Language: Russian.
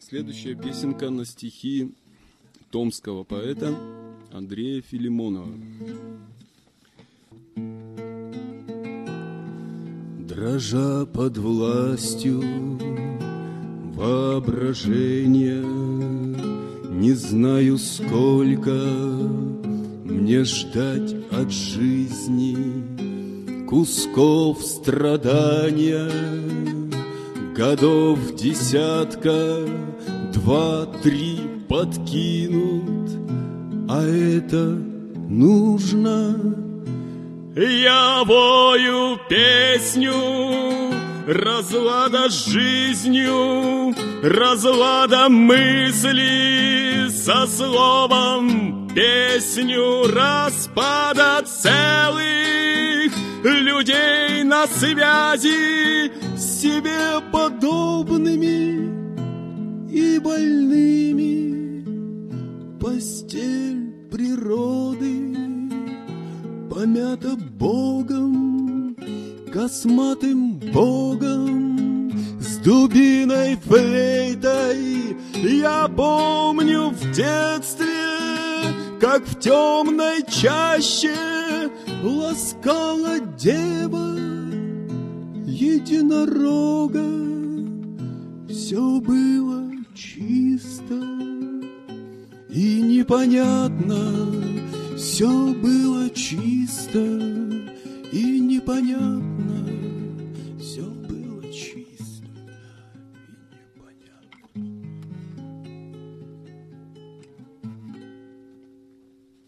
Следующая песенка на стихи томского поэта Андрея Филимонова. Дрожа под властью воображения, не знаю, сколько мне ждать от жизни кусков страдания, годов десятка, 2-3 подкинут, а это нужно. Я вою песню разлада с жизнью, разлада мысли со словом, песню распада целых людей на связи с себе подобными и больными. Постель природы помята Богом, косматым Богом, с дубиной флейтой. Я помню в детстве, как в темной чаще ласкала дева единорога. Все было чисто и непонятно, все было чисто и непонятно.